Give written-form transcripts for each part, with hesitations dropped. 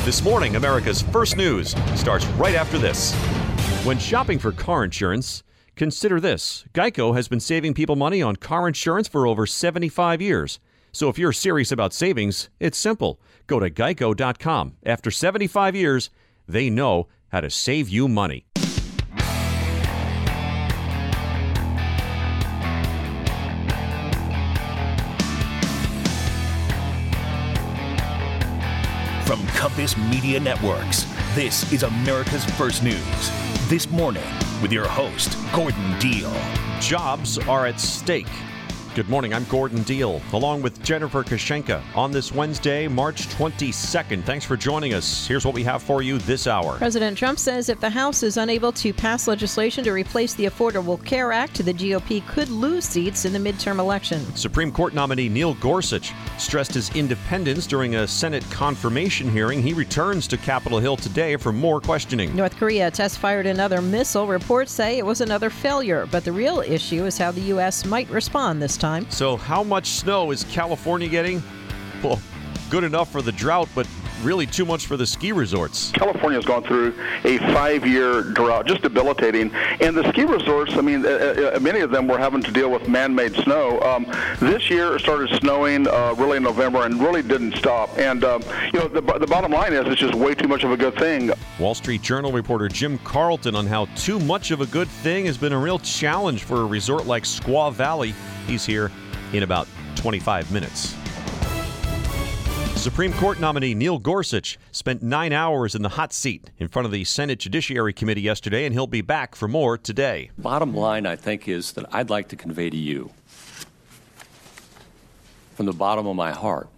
This morning, America's First News starts right after this. When shopping for car insurance, consider this. Geico has been saving people money on car insurance for over 75 years. So if you're serious about savings, it's simple. Go to geico.com. After 75 years, they know how to save you money. From Compass Media Networks, this is America's First News. This morning, with your host, Gordon Deal. Jobs are at stake. Good morning, I'm Gordon Deal, along with Jennifer Kashenka on this Wednesday, March 22nd. Thanks for joining us. Here's what we have for you this hour. President Trump says if the House is unable to pass legislation to replace the Affordable Care Act, the GOP could lose seats in the midterm election. Supreme Court nominee Neil Gorsuch stressed his independence during a Senate confirmation hearing. He returns to Capitol Hill today for more questioning. North Korea test-fired another missile. Reports say it was another failure, but the real issue is how the U.S. might respond this time. So how much snow is California getting? Well, good enough for the drought, but really too much for the ski resorts. California has gone through a 5-year drought, just debilitating. And the ski resorts, I mean, many of them were having to deal with man-made snow. This year it started snowing really in November and really didn't stop. And, the bottom line is it's just way too much of a good thing. Wall Street Journal reporter Jim Carlton on how too much of a good thing has been a real challenge for a resort like Squaw Valley. He's here in about 25 minutes. Supreme Court nominee Neil Gorsuch spent 9 hours in the hot seat in front of the Senate Judiciary Committee yesterday, and he'll be back for more today. Bottom line, I think, is that I'd like to convey to you, from the bottom of my heart,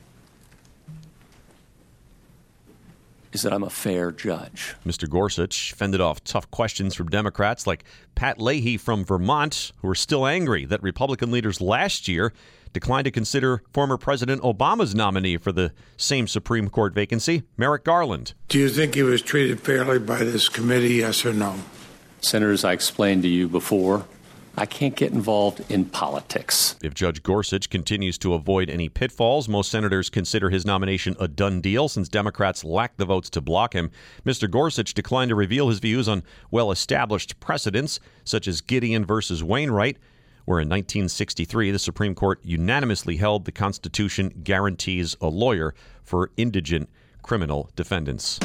is that I'm a fair judge. Mr. Gorsuch fended off tough questions from Democrats like Pat Leahy from Vermont, who are still angry that Republican leaders last year declined to consider former President Obama's nominee for the same Supreme Court vacancy, Merrick Garland. Do you think he was treated fairly by this committee, yes or no? Senators, I explained to you before, I can't get involved in politics. If Judge Gorsuch continues to avoid any pitfalls, most senators consider his nomination a done deal since Democrats lack the votes to block him. Mr. Gorsuch declined to reveal his views on well-established precedents, such as Gideon versus Wainwright, where in 1963 the Supreme Court unanimously held the Constitution guarantees a lawyer for indigent criminal defendants.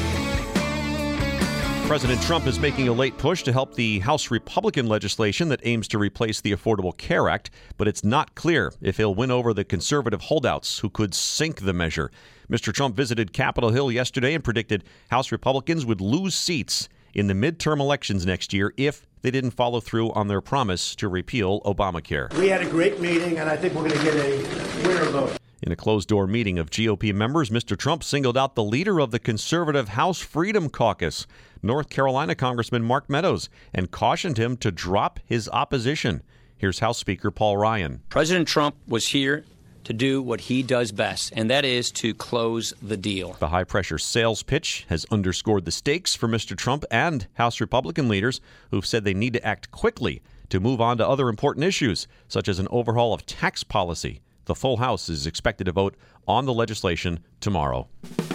President Trump is making a late push to help the House Republican legislation that aims to replace the Affordable Care Act, but it's not clear if he'll win over the conservative holdouts who could sink the measure. Mr. Trump visited Capitol Hill yesterday and predicted House Republicans would lose seats in the midterm elections next year if they didn't follow through on their promise to repeal Obamacare. We had a great meeting, and I think we're going to get a winner vote. In a closed-door meeting of GOP members, Mr. Trump singled out the leader of the conservative House Freedom Caucus, North Carolina Congressman Mark Meadows, and cautioned him to drop his opposition. Here's House Speaker Paul Ryan. President Trump was here to do what he does best, and that is to close the deal. The high-pressure sales pitch has underscored the stakes for Mr. Trump and House Republican leaders who've said they need to act quickly to move on to other important issues, such as an overhaul of tax policy. The full House is expected to vote on the legislation tomorrow.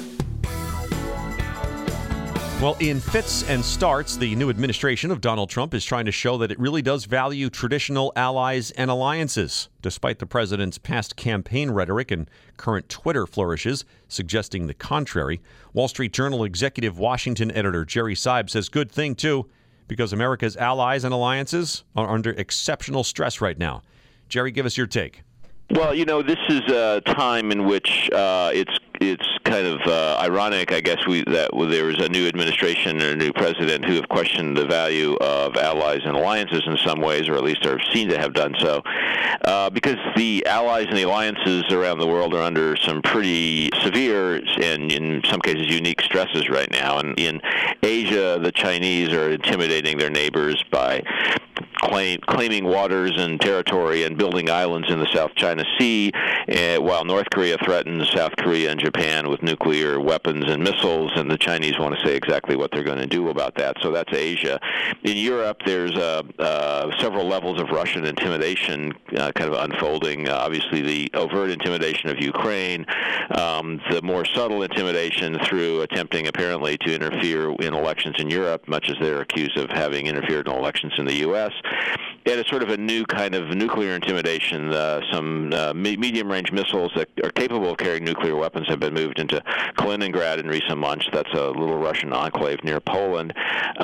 Well, in fits and starts, the new administration of Donald Trump is trying to show that it really does value traditional allies and alliances, despite the president's past campaign rhetoric and current Twitter flourishes suggesting the contrary. Wall Street Journal executive Washington editor Jerry Seib says good thing, too, because America's allies and alliances are under exceptional stress right now. Jerry, give us your take. Well, this is a time in which it's kind of ironic, I guess, that there is a new administration and a new president who have questioned the value of allies and alliances in some ways, or at least are seen to have done so, because the allies and the alliances around the world are under some pretty severe and, in some cases, unique stresses right now. And in Asia, the Chinese are intimidating their neighbors by claiming waters and territory and building islands in the South China Sea, while North Korea threatens South Korea and Japan with nuclear weapons and missiles, and the Chinese want to say exactly what they're going to do about that. So that's Asia. In Europe, there's several levels of Russian intimidation kind of unfolding. Obviously, the overt intimidation of Ukraine, the more subtle intimidation through attempting apparently to interfere in elections in Europe, much as they're accused of having interfered in elections in the U.S., and it's sort of a new kind of nuclear intimidation. Some medium-range missiles that are capable of carrying nuclear weapons have been moved into Kaliningrad in recent months. That's a little Russian enclave near Poland.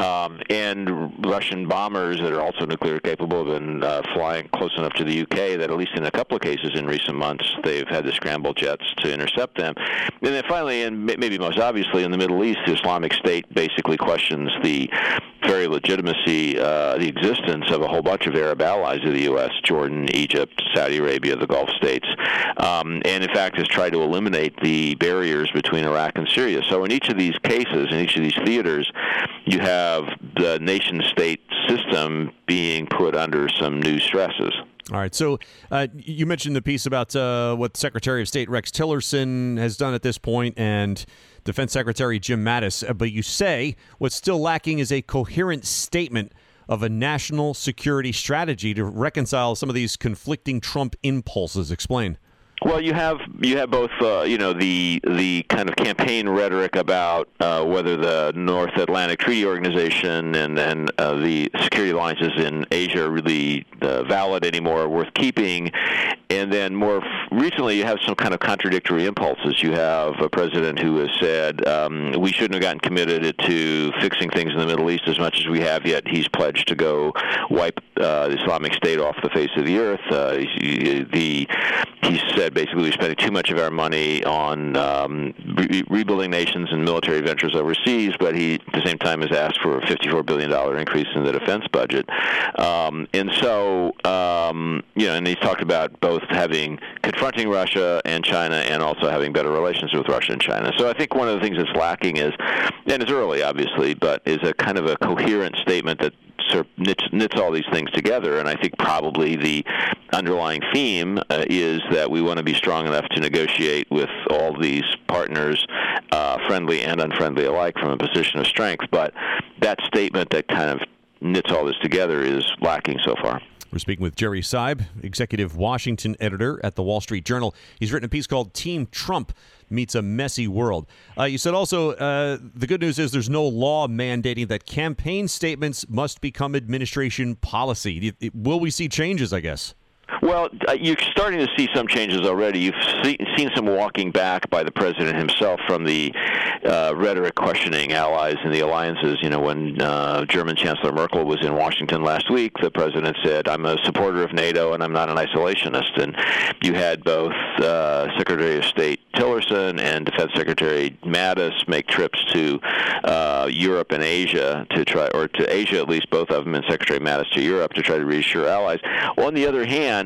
And Russian bombers that are also nuclear capable have been flying close enough to the U.K. that at least in a couple of cases in recent months, they've had to scramble jets to intercept them. And then finally, and maybe most obviously, in the Middle East, the Islamic State basically questions the very legitimacy, the existence of a whole bunch of Arab allies of the U.S., Jordan, Egypt, Saudi Arabia, the Gulf states, and in fact has tried to eliminate the barriers between Iraq and Syria. So in each of these cases, in each of these theaters, you have the nation-state system being put under some new stresses. All right. So you mentioned the piece about what Secretary of State Rex Tillerson has done at this point and Defense Secretary Jim Mattis, but you say what's still lacking is a coherent statement of a national security strategy to reconcile some of these conflicting Trump impulses. Explain. Well, you have both, the kind of campaign rhetoric about whether the North Atlantic Treaty Organization and the security alliances in Asia are really valid anymore, worth keeping. And then more recently, you have some kind of contradictory impulses. You have a president who has said we shouldn't have gotten committed to fixing things in the Middle East as much as we have, yet he's pledged to go wipe the Islamic State off the face of the earth. He said basically we're spending too much of our money on rebuilding nations and military ventures overseas, but he at the same time has asked for a $54 billion increase in the defense budget. And he's talked about both confronting Russia and China and also having better relations with Russia and China. So I think one of the things that's lacking is, and it's early obviously, but is a kind of a coherent statement that sort of knits all these things together. And I think probably the underlying theme is that we want to be strong enough to negotiate with all these partners, friendly and unfriendly alike, from a position of strength. But that statement that kind of knits all this together is lacking so far. We're speaking with Jerry Seib, executive Washington editor at the Wall Street Journal. He's written a piece called Team Trump Meets a Messy World. You said also the good news is there's no law mandating that campaign statements must become administration policy. Will we see changes, I guess? Well, you're starting to see some changes already. You've seen some walking back by the president himself from the rhetoric questioning allies and the alliances. You know, when German Chancellor Merkel was in Washington last week, the president said, I'm a supporter of NATO and I'm not an isolationist. And you had both Secretary of State Tillerson and Defense Secretary Mattis make trips to Europe and Asia to Asia at least, both of them, and Secretary Mattis to Europe to try to reassure allies. On the other hand,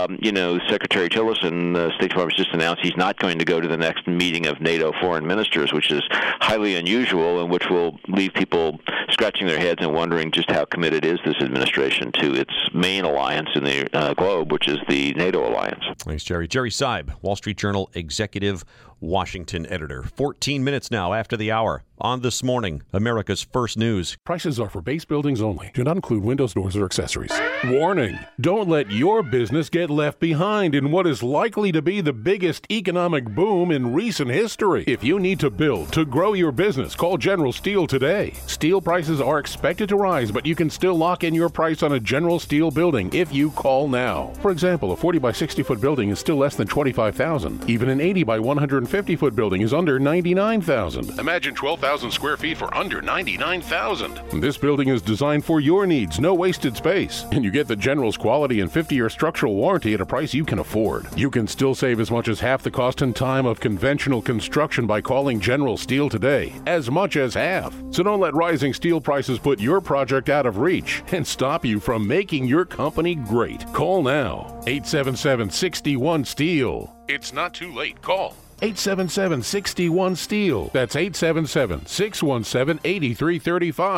Secretary Tillerson, the State Department just announced he's not going to go to the next meeting of NATO foreign ministers, which is highly unusual and which will leave people scratching their heads and wondering just how committed is this administration to its main alliance in the globe, which is the NATO alliance. Thanks, Jerry. Jerry Seib, Wall Street Journal executive Washington editor. 14 minutes now after the hour. On This Morning, America's First News. Prices are for base buildings only. Do not include windows, doors, or accessories. Warning! Don't let your business get left behind in what is likely to be the biggest economic boom in recent history. If you need to build to grow your business, call General Steel today. Steel prices are expected to rise, but you can still lock in your price on a General Steel building if you call now. For example, a 40 by 60 foot building is still less than $25,000. Even an 80 by 150 foot building is under $99,000. Imagine 12,000 square feet for under $99,000. This building is designed for your needs, no wasted space. And you get the General's quality and 50-year structural warranty at a price you can afford. You can still save as much as half the cost and time of conventional construction by calling General Steel today. As much as half. So don't let rising steel prices put your project out of reach and stop you from making your company great. Call now. 877-61-STEEL. It's not too late. Call 877-61-STEEL. That's 877-617-8335.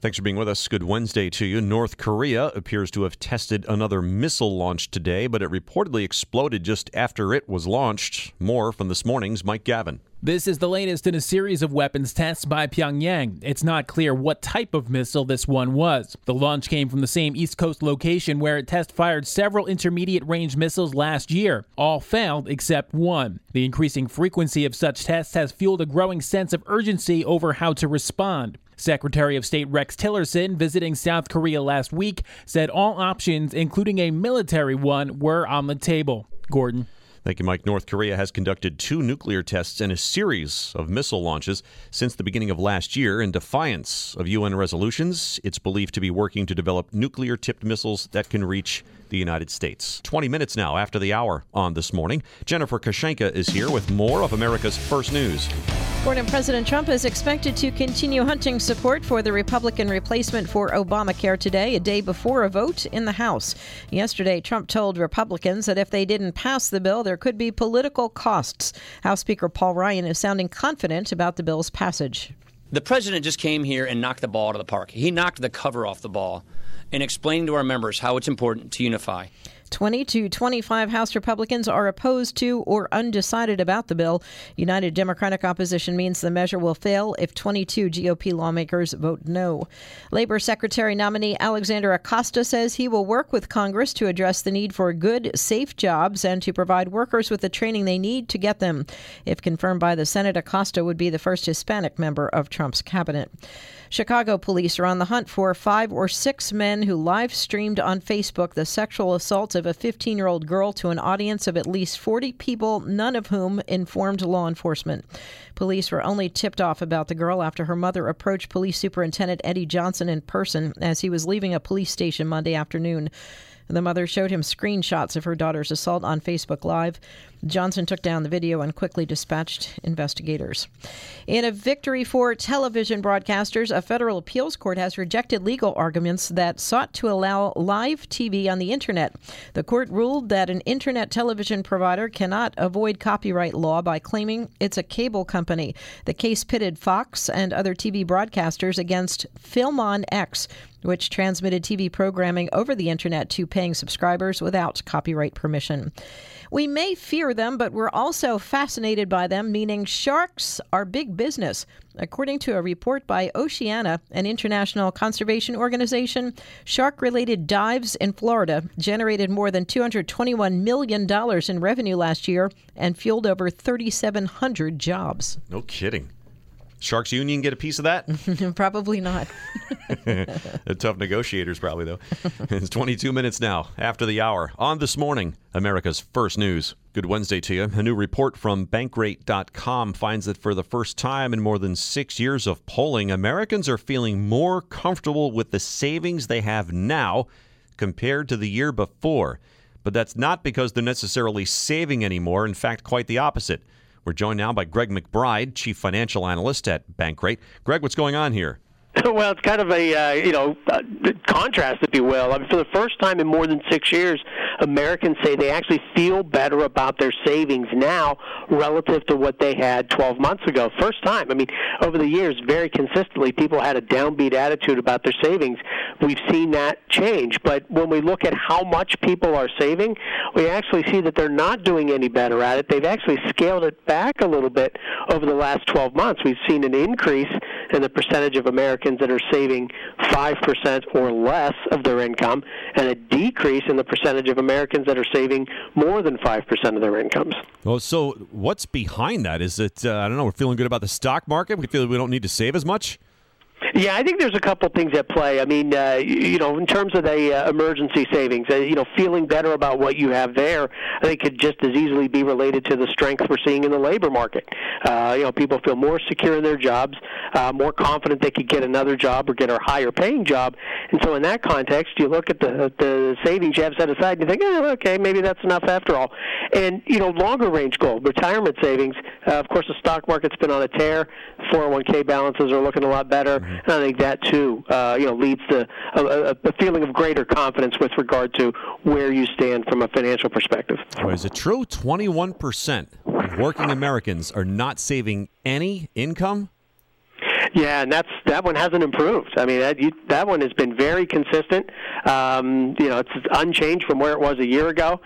Thanks for being with us. Good Wednesday to you. North Korea appears to have tested another missile launch today, but it reportedly exploded just after it was launched. More from this morning's Mike Gavin. This is the latest in a series of weapons tests by Pyongyang. It's not clear what type of missile this one was. The launch came from the same East Coast location where it test-fired several intermediate-range missiles last year. All failed except one. The increasing frequency of such tests has fueled a growing sense of urgency over how to respond. Secretary of State Rex Tillerson, visiting South Korea last week, said all options, including a military one, were on the table. Gordon. Thank you, Mike. North Korea has conducted 2 nuclear tests and a series of missile launches since the beginning of last year in defiance of UN resolutions. It's believed to be working to develop nuclear-tipped missiles that can reach the United States. 20 minutes now after the hour on This Morning. Jennifer Kashenka is here with more of America's First News. Gordon, President Trump is expected to continue hunting support for the Republican replacement for Obamacare today, a day before a vote in the House. Yesterday, Trump told Republicans that if they didn't pass the bill, there could be political costs. House Speaker Paul Ryan is sounding confident about the bill's passage. The president just came here and knocked the ball out of the park. He knocked the cover off the ball in explaining to our members how it's important to unify. 20 to 25 House Republicans are opposed to or undecided about the bill. United Democratic opposition means the measure will fail if 22 GOP lawmakers vote no. Labor Secretary nominee Alexander Acosta says he will work with Congress to address the need for good, safe jobs and to provide workers with the training they need to get them. If confirmed by the Senate, Acosta would be the first Hispanic member of Trump's cabinet. Chicago police are on the hunt for 5 or 6 men who live-streamed on Facebook the sexual assault of a 15-year-old girl to an audience of at least 40 people, none of whom informed law enforcement. Police were only tipped off about the girl after her mother approached Police Superintendent Eddie Johnson in person as he was leaving a police station Monday afternoon. The mother showed him screenshots of her daughter's assault on Facebook Live. Johnson took down the video and quickly dispatched investigators. In a victory for television broadcasters, a federal appeals court has rejected legal arguments that sought to allow live TV on the Internet. The court ruled that an Internet television provider cannot avoid copyright law by claiming it's a cable company. The case pitted Fox and other TV broadcasters against Film On X, which transmitted TV programming over the Internet to paying subscribers without copyright permission. We may fear them, but we're also fascinated by them, meaning sharks are big business. According to a report by Oceana, an international conservation organization, shark-related dives in Florida generated more than $221 million in revenue last year and fueled over 3,700 jobs. No kidding. Sharks Union get a piece of that? Probably not. They're tough negotiators, probably, though. It's 22 minutes now after the hour. On This Morning, America's First News. Good Wednesday to you. A new report from Bankrate.com finds that for the first time in more than 6 years of polling, Americans are feeling more comfortable with the savings they have now compared to the year before. But that's not because they're necessarily saving anymore. In fact, quite the opposite. We're joined now by Greg McBride, Chief Financial Analyst at Bankrate. Greg, what's going on here? Well, it's kind of a contrast, if you will. I mean, for the first time in more than 6 years, Americans say they actually feel better about their savings now relative to what they had 12 months ago. First time. I mean, over the years, very consistently, people had a downbeat attitude about their savings. We've seen that change. But when we look at how much people are saving, we actually see that they're not doing any better at it. They've actually scaled it back a little bit over the last 12 months. We've seen an increase in the percentage of Americans that are saving 5% or less of their income, and a decrease in the percentage of Americans that are saving more than 5% of their incomes. Well, so what's behind that? Is it, I don't know, we're feeling good about the stock market? We feel that we don't need to save as much? Yeah, I think there's a couple things at play. I mean, in terms of the emergency savings, feeling better about what you have there, I think could just as easily be related to the strength we're seeing in the labor market. People feel more secure in their jobs, more confident they could get another job or get a higher paying job. And so in that context, you look at the savings you have set aside and you think, okay, maybe that's enough after all. And, longer range goal, retirement savings, of course, the stock market's been on a tear. 401k balances are looking a lot better. And I think that, too, leads to a feeling of greater confidence with regard to where you stand from a financial perspective. Oh, is it true 21% of working Americans are not saving any income? Yeah, and that one hasn't improved. I mean, that one has been very consistent. It's unchanged from where it was a year ago,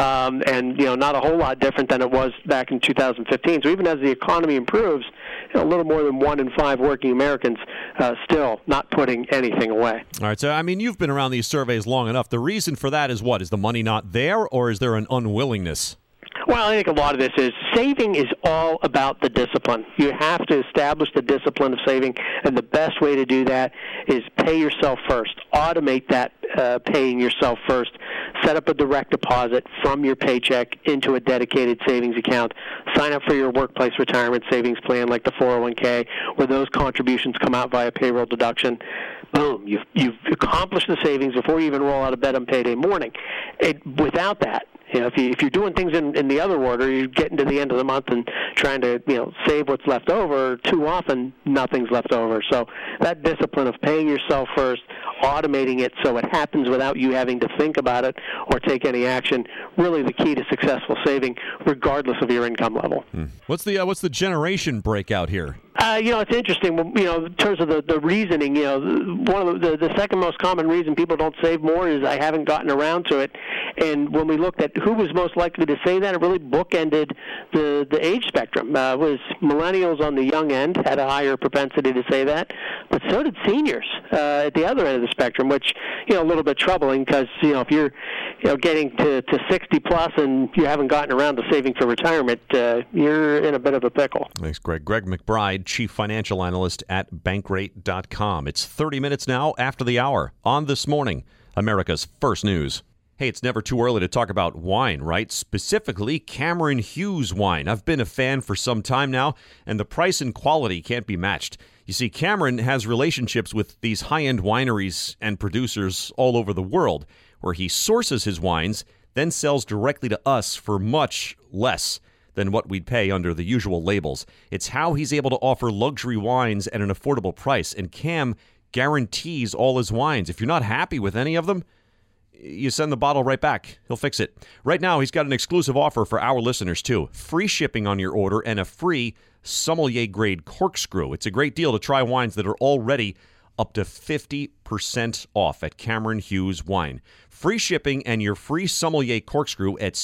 and not a whole lot different than it was back in 2015. So even as the economy improves, a little more than 1 in 5 working Americans still not putting anything away. All right, so I mean, you've been around these surveys long enough. The reason for that is what? Is the money not there, or is there an unwillingness? Well, I think a lot of this is saving is all about the discipline. You have to establish the discipline of saving, and the best way to do that is pay yourself first. Automate that paying yourself first. Set up a direct deposit from your paycheck into a dedicated savings account. Sign up for your workplace retirement savings plan like the 401k, where those contributions come out via payroll deduction. Boom, you've accomplished the savings before you even roll out of bed on payday morning. Without that, if you're doing things in the other order, you're getting to the end of the month and trying to save what's left over. Too often, nothing's left over. So that discipline of paying yourself first, automating it so it happens without you having to think about it or take any action, really the key to successful saving, regardless of your income level. What's the generation breakout here? It's interesting. In terms of the reasoning, one of the second most common reason people don't save more is I haven't gotten around to it. And when we looked at who was most likely to say that, it really bookended the age spectrum. It was millennials on the young end had a higher propensity to say that, but so did seniors at the other end of the spectrum, which a little bit troubling because if you're getting to 60 plus and you haven't gotten around to saving for retirement, you're in a bit of a pickle. Thanks, Greg. Greg McBride, Chief Financial Analyst at Bankrate.com. It's 30 minutes now after the hour on This Morning, America's First News. Hey, it's never too early to talk about wine, right? Specifically, Cameron Hughes wine. I've been a fan for some time now, and the price and quality can't be matched. You see, Cameron has relationships with these high-end wineries and producers all over the world, where he sources his wines, then sells directly to us for much less than what we'd pay under the usual labels. It's how he's able to offer luxury wines at an affordable price, and Cam guarantees all his wines. If you're not happy with any of them, you send the bottle right back. He'll fix it. Right now, he's got an exclusive offer for our listeners, too. Free shipping on your order and a free sommelier-grade corkscrew. It's a great deal to try wines that are already up to 50% off at Cameron Hughes Wine. Free shipping and your free sommelier corkscrew at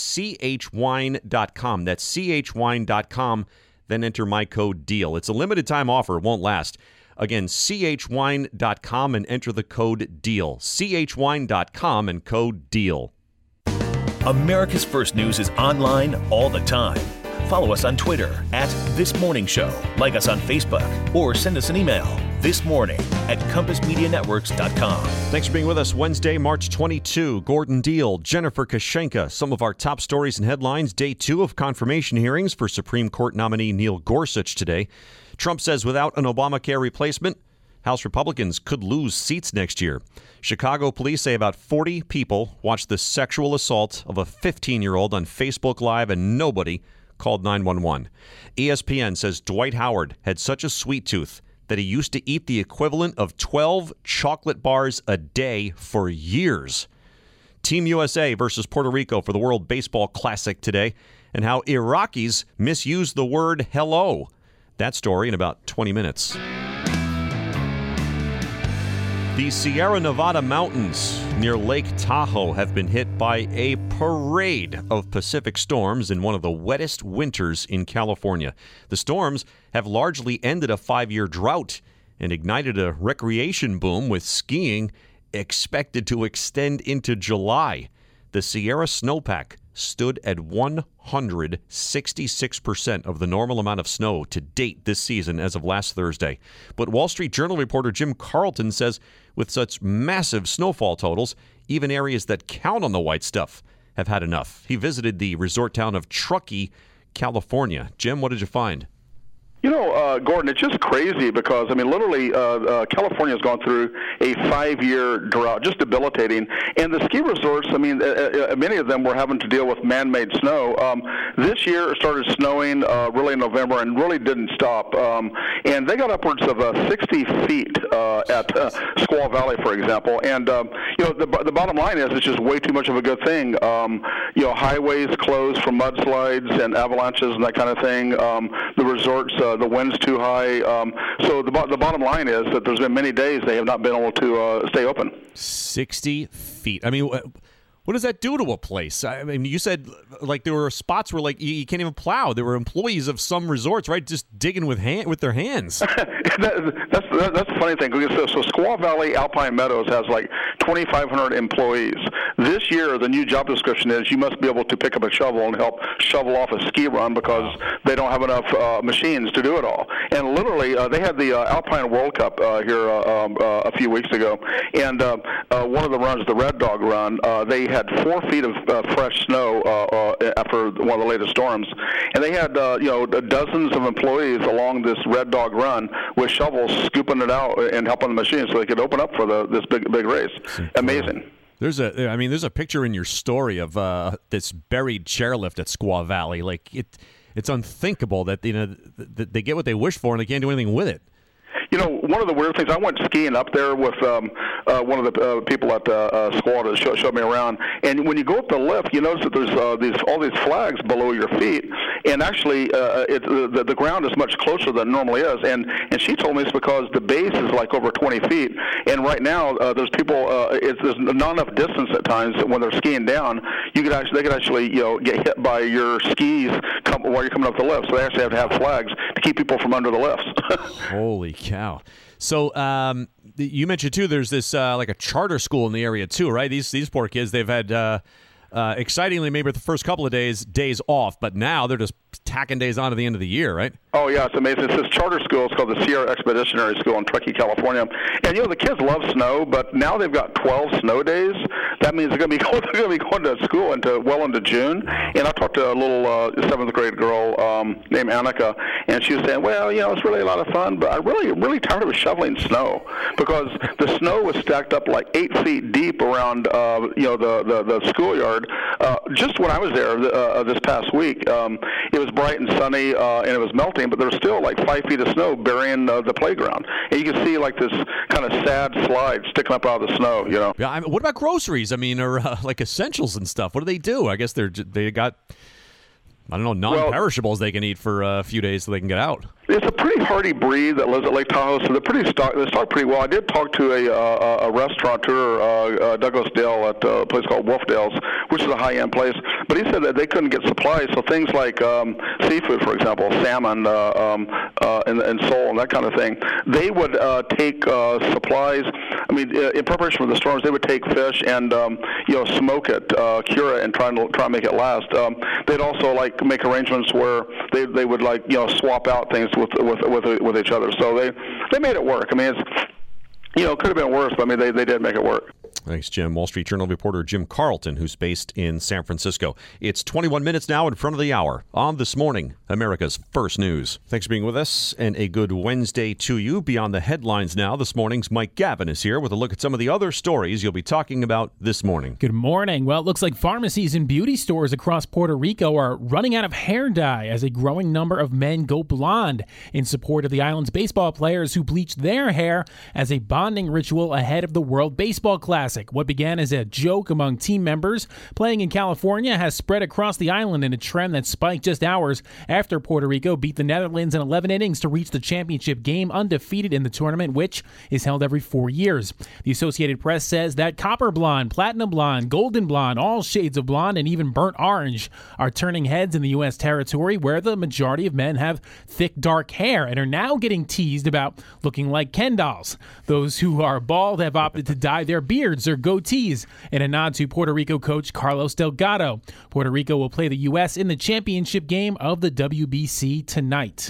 chwine.com. That's chwine.com. Then enter my code DEAL. It's a limited time offer. It won't last. Again, chwine.com and enter the code DEAL. chwine.com and code DEAL. America's First News is online all the time. Follow us on Twitter @ThisMorningShow. Like us on Facebook or send us an email thismorning@compassmedianetworks.com. Thanks for being with us Wednesday, March 22. Gordon Deal, Jennifer Kashenka, some of our top stories and headlines. Day 2 of confirmation hearings for Supreme Court nominee Neil Gorsuch today. Trump says without an Obamacare replacement, House Republicans could lose seats next year. Chicago police say about 40 people watched the sexual assault of a 15-year-old on Facebook Live and nobody called 911. ESPN says Dwight Howard had such a sweet tooth that he used to eat the equivalent of 12 chocolate bars a day for years. Team USA versus Puerto Rico for the World Baseball Classic today, and how Iraqis misused the word hello. That story in about 20 minutes. The Sierra Nevada mountains near Lake Tahoe have been hit by a parade of Pacific storms in one of the wettest winters in California. The storms have largely ended a 5-year drought and ignited a recreation boom, with skiing expected to extend into July. The Sierra snowpack stood at 166% of the normal amount of snow to date this season as of last Thursday. But Wall Street Journal reporter Jim Carlton says with such massive snowfall totals, even areas that count on the white stuff have had enough. He visited the resort town of Truckee, California. Jim, what did you find? Gordon, it's just crazy because, literally, California has gone through a 5-year drought, just debilitating. And the ski resorts, many of them were having to deal with man-made snow. This year it started snowing really in November and really didn't stop. And they got upwards of 60 feet at Squaw Valley, for example. And, the bottom line is it's just way too much of a good thing. Highways closed for mudslides and avalanches and that kind of thing. the resorts, the wind's too high. So the bottom line is that there's been many days they have not been able to stay open. 60 feet. I mean, what does that do to a place? I mean, you said like there were spots where like you can't even plow. There were employees of some resorts, right, just digging with their hands. That's the funny thing. So Squaw Valley Alpine Meadows has like 2,500 employees. This year, the new job description is you must be able to pick up a shovel and help shovel off a ski run because they don't have enough machines to do it all. And literally, they had the Alpine World Cup here a few weeks ago, and one of the runs, the Red Dog Run, they had 4 feet of fresh snow after one of the latest storms, and they had dozens of employees along this Red Dog Run with shovels scooping it out and helping the machines so they could open up for this big race. Amazing. There's a picture in your story of this buried chairlift at Squaw Valley. Like it's unthinkable that that they get what they wish for and they can't do anything with it. One of the weird things, I went skiing up there with one of the people at Squaw that showed me around. And when you go up the lift, you notice that there's all these flags below your feet. And actually, the ground is much closer than it normally is. And she told me it's because the base is like over 20 feet. And right now, there's people. There's not enough distance at times when they're skiing down. They could actually get hit by your skis while you're coming up the lift. So they actually have to have flags to keep people from under the lifts. Holy cow. So you mentioned, too, there's this like a charter school in the area, too, right? These poor kids, they've had, excitingly, maybe the first couple of days off, but now they're just tacking days on to the end of the year, right? Oh, yeah, it's amazing. It's this charter school. It's called the Sierra Expeditionary School in Truckee, California. And, the kids love snow, but now they've got 12 snow days. That means they're going to be going to school well into June. And I talked to a little 7th grade girl named Annika, and she was saying, well, it's really a lot of fun, but I'm really tired of shoveling snow because the snow was stacked up like 8 feet deep around, the schoolyard. Just when I was there this past week, it was bright and sunny, and it was melting, but there was still like 5 feet of snow burying the playground. And you can see like this kind of sad slide sticking up out of the snow, Yeah, what about groceries? I mean, or like essentials and stuff? What do they do? I guess they got, I don't know, non-perishables they can eat for a few days so they can get out. It's a pretty hardy breed that lives at Lake Tahoe, so they stock pretty well. I did talk to a restaurateur, Douglas Dale, at a place called Wolfdale's, which is a high-end place. But he said that they couldn't get supplies, so things like seafood, for example, salmon and sole and that kind of thing, they would take supplies. I mean, in preparation for the storms, they would take fish and smoke it, cure it, and try and make it last. They'd also make arrangements where they would swap out things with each other. So they made it work. I mean, it could have been worse, but I mean they did make it work. Thanks, Jim. Wall Street Journal reporter Jim Carlton, who's based in San Francisco. It's 21 minutes now in front of the hour on This Morning, America's First News. Thanks for being with us, and a good Wednesday to you. Beyond the headlines now, this morning's Mike Gavin is here with a look at some of the other stories you'll be talking about this morning. Good morning. Well, it looks like pharmacies and beauty stores across Puerto Rico are running out of hair dye as a growing number of men go blonde in support of the island's baseball players who bleached their hair as a bonding ritual ahead of the World Baseball Classic. What began as a joke among team members playing in California has spread across the island in a trend that spiked just hours after Puerto Rico beat the Netherlands in 11 innings to reach the championship game undefeated in the tournament, which is held every 4 years. The Associated Press says that copper blonde, platinum blonde, golden blonde, all shades of blonde, and even burnt orange are turning heads in the U.S. territory where the majority of men have thick, dark hair and are now getting teased about looking like Ken dolls. Those who are bald have opted to dye their beards or goatees in a nod to Puerto Rico coach Carlos Delgado. Puerto Rico will play the U.S. in the championship game of the WBC tonight.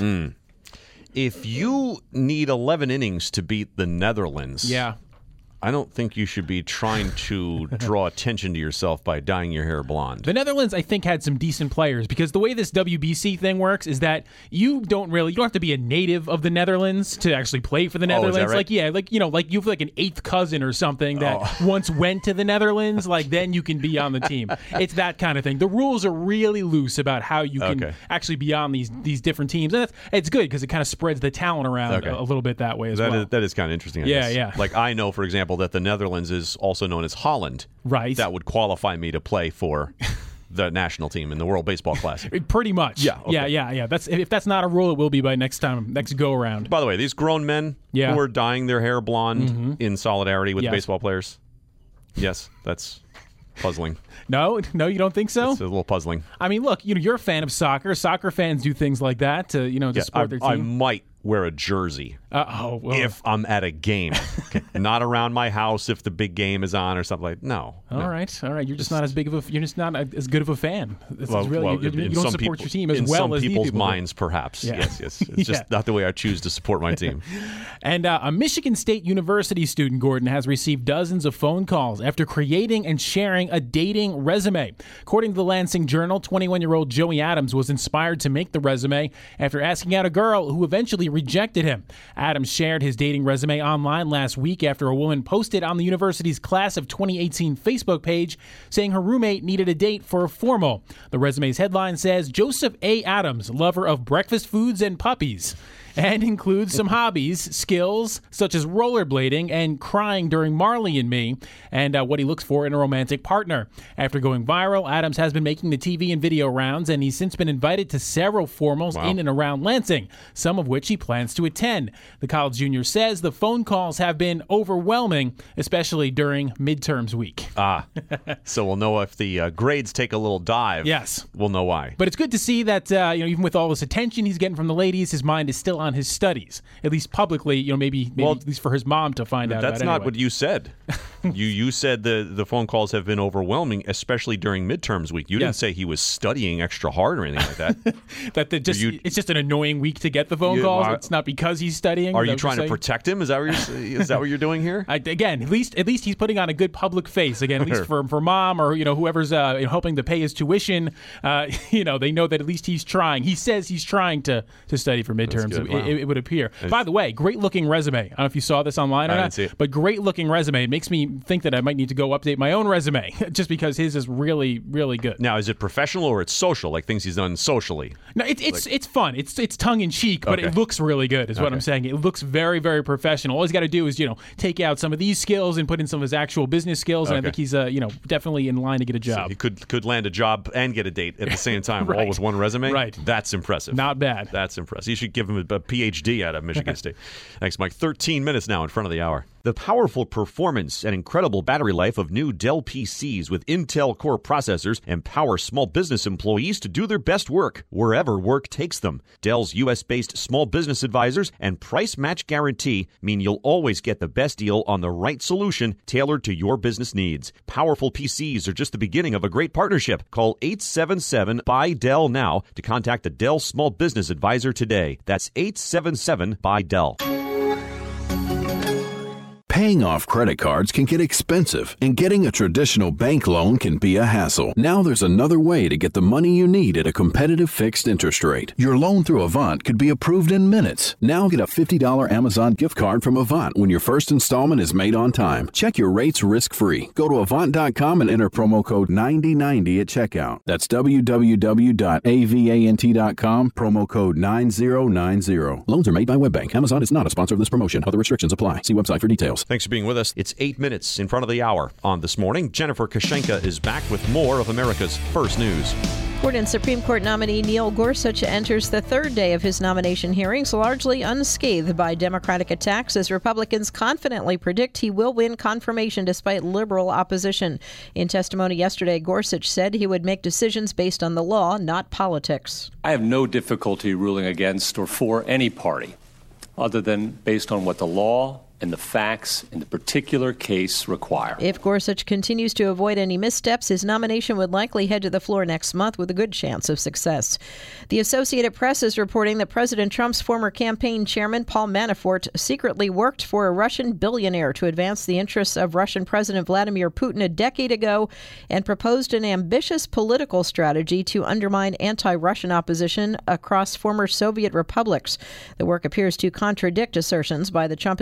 If you need 11 innings to beat the Netherlands, I don't think you should be trying to draw attention to yourself by dyeing your hair blonde. The Netherlands, I think, had some decent players because the way this WBC thing works is that you don't have to be a native of the Netherlands to actually play for the Netherlands. Is that right? You have like an eighth cousin or something that once went to the Netherlands, then you can be on the team. It's that kind of thing. The rules are really loose about how you can actually be on these different teams. And it's good because it kind of spreads the talent around a little bit that way as well. That is kind of interesting. I guess. Like I know, for example, that the Netherlands is also known as Holland. Right. That would qualify me to play for the national team in the World Baseball Classic. Pretty much. Yeah. Okay. Yeah. If that's not a rule, it will be by next go around. By the way, these grown men who are dyeing their hair blonde in solidarity with baseball players. Yes, that's puzzling. No, you don't think so? It's a little puzzling. I mean, look, you're a fan of soccer. Soccer fans do things like that to support their team. I might wear a jersey if I'm at a game, not around my house if the big game is on or something like. No. All right. You're just not as big of a. You're just not as good of a fan. You don't support your team as well as these people. In some people's minds, perhaps. Yeah. Yes. It's just not the way I choose to support my team. And a Michigan State University student, Gordon, has received dozens of phone calls after creating and sharing a dating resume. According to the Lansing Journal, 21-year-old Joey Adams was inspired to make the resume after asking out a girl who eventually rejected him. Adams shared his dating resume online last week after a woman posted on the university's Class of 2018 Facebook page saying her roommate needed a date for a formal. The resume's headline says, Joseph A. Adams, lover of breakfast foods and puppies, and includes some hobbies, skills such as rollerblading and crying during Marley and Me, and what he looks for in a romantic partner. After going viral, Adams has been making the TV and video rounds, and he's since been invited to several formals in and around Lansing, some of which he plans to attend. The college junior says the phone calls have been overwhelming, especially during midterms week. So we'll know if the grades take a little dive. Yes. We'll know why. But it's good to see that even with all this attention he's getting from the ladies, his mind is still on his studies, at least publicly, maybe at least for his mom to find out about. That's not what you said. You said the phone calls have been overwhelming, especially during midterms week. You didn't say he was studying extra hard or anything like that. It's just an annoying week to get the phone calls. It's not because he's studying. Are you trying to protect him? Is that what you're doing here? Again, at least he's putting on a good public face. Again, at least for mom or whoever's helping to pay his tuition. They know that at least he's trying. He says he's trying to study for midterms. It would appear. By the way, great-looking resume. I don't know if you saw this online or not, didn't see it. but great-looking resume. It makes me think that I might need to go update my own resume just because his is really, really good. Now, is it professional or it's social, like things he's done socially? No, it's fun. It's tongue-in-cheek, but it looks really good is what I'm saying. It looks very, very professional. All he's got to do is, take out some of these skills and put in some of his actual business skills, and I think he's, definitely in line to get a job. So he could land a job and get a date at the same time, Right. all with one resume? Right. That's impressive. Not bad. That's impressive. You should give him a PhD out of Michigan State. Thanks, Mike. 13 minutes now in front of the hour. The powerful performance and incredible battery life of new Dell PCs with Intel Core processors empower small business employees to do their best work wherever work takes them. Dell's U.S.-based small business advisors and price match guarantee mean you'll always get the best deal on the right solution tailored to your business needs. Powerful PCs are just the beginning of a great partnership. Call 877-BUY-DELL now to contact the Dell Small Business Advisor today. That's 877-BUY-DELL. Paying off credit cards can get expensive, and getting a traditional bank loan can be a hassle. Now there's another way to get the money you need at a competitive fixed interest rate. Your loan through Avant could be approved in minutes. Now get a $50 Amazon gift card from Avant when your first installment is made on time. Check your rates risk-free. Go to Avant.com and enter promo code 9090 at checkout. That's www.avant.com, promo code 9090. Loans are made by WebBank. Amazon is not a sponsor of this promotion. Other restrictions apply. See website for details. Thanks for being with us. It's 8 minutes in front of the hour on This Morning. Jennifer Kashenka is back with more of America's First News. Gordon Supreme Court nominee Neil Gorsuch enters the third day of his nomination hearings largely unscathed by Democratic attacks as Republicans confidently predict he will win confirmation despite liberal opposition. In testimony yesterday, Gorsuch said he would make decisions based on the law, not politics. I have no difficulty ruling against or for any party other than based on what the law and the facts in the particular case require. If Gorsuch continues to avoid any missteps, his nomination would likely head to the floor next month with a good chance of success. The Associated Press is reporting that President Trump's former campaign chairman, Paul Manafort, secretly worked for a Russian billionaire to advance the interests of Russian President Vladimir Putin a decade ago and proposed an ambitious political strategy to undermine anti-Russian opposition across former Soviet republics. The work appears to contradict assertions by the Trump administration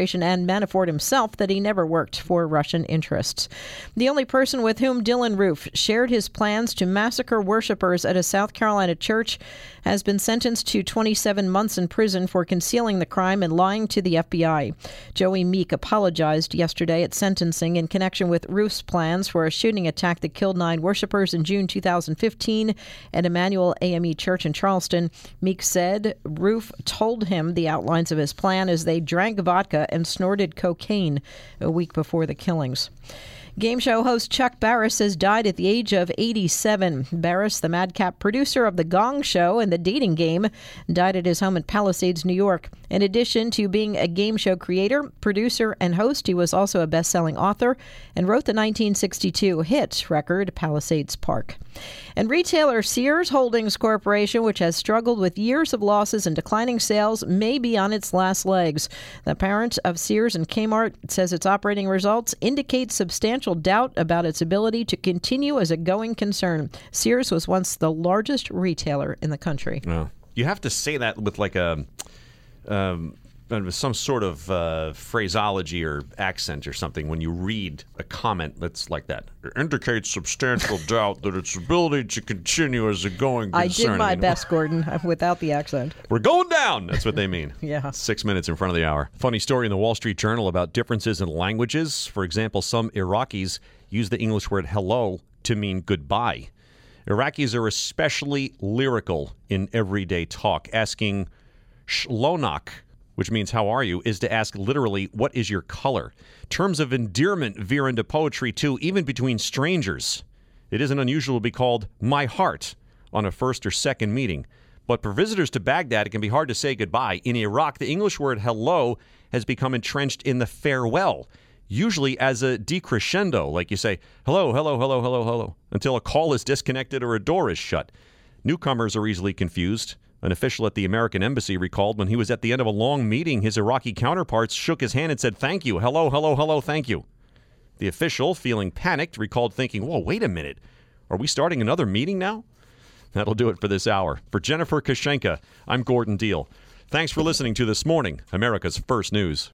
administration and Manafort himself that he never worked for Russian interests. The only person with whom Dylann Roof shared his plans to massacre worshipers at a South Carolina church has been sentenced to 27 months in prison for concealing the crime and lying to the FBI. Joey Meek apologized yesterday at sentencing in connection with Roof's plans for a shooting attack that killed 9 worshipers in June 2015 at Emmanuel AME Church in Charleston. Meek said Roof told him the outlines of his plan as they drank vodka and snorted cocaine a week before the killings. Game show host Chuck Barris has died at the age of 87. Barris, the madcap producer of The Gong Show and The Dating Game, died at his home in Palisades, New York. In addition to being a game show creator, producer, and host, he was also a best-selling author and wrote the 1962 hit record Palisades Park. And retailer Sears Holdings Corporation, which has struggled with years of losses and declining sales, may be on its last legs. The parent of Sears and Kmart says its operating results indicate substantial doubt about its ability to continue as a going concern. Sears was once the largest retailer in the country. Oh. You have to say that with like some sort of phraseology or accent or something when you read a comment that's like that. It indicates substantial doubt that its ability to continue as a going concern. I did my best, Gordon, without the accent. We're going down! That's what they mean. Yeah. 6 minutes in front of the hour. Funny story in the Wall Street Journal about differences in languages. For example, some Iraqis use the English word hello to mean goodbye. Iraqis are especially lyrical in everyday talk. Asking shlonak, which means how are you, is to ask literally what is your color. Terms of endearment veer into poetry too, even between strangers. It isn't unusual to be called my heart on a first or second meeting. But for visitors to Baghdad, it can be hard to say goodbye. In Iraq, the English word hello has become entrenched in the farewell, usually as a decrescendo, like you say, hello, hello, hello, hello, hello, until a call is disconnected or a door is shut. Newcomers are easily confused. An official at the American embassy recalled when he was at the end of a long meeting, his Iraqi counterparts shook his hand and said, thank you, hello, hello, hello, thank you. The official, feeling panicked, recalled thinking, whoa, wait a minute, are we starting another meeting now? That'll do it for this hour. For Jennifer Koshenka, I'm Gordon Deal. Thanks for listening to This Morning, America's First News.